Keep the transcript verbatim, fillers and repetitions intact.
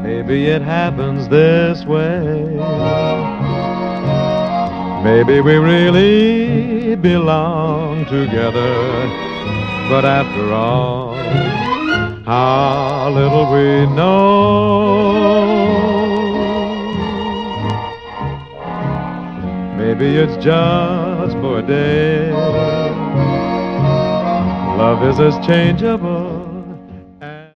Maybe it happens this way. Maybe we really belong together. But after all, how little we know. Maybe it's just for a day. Love is as changeable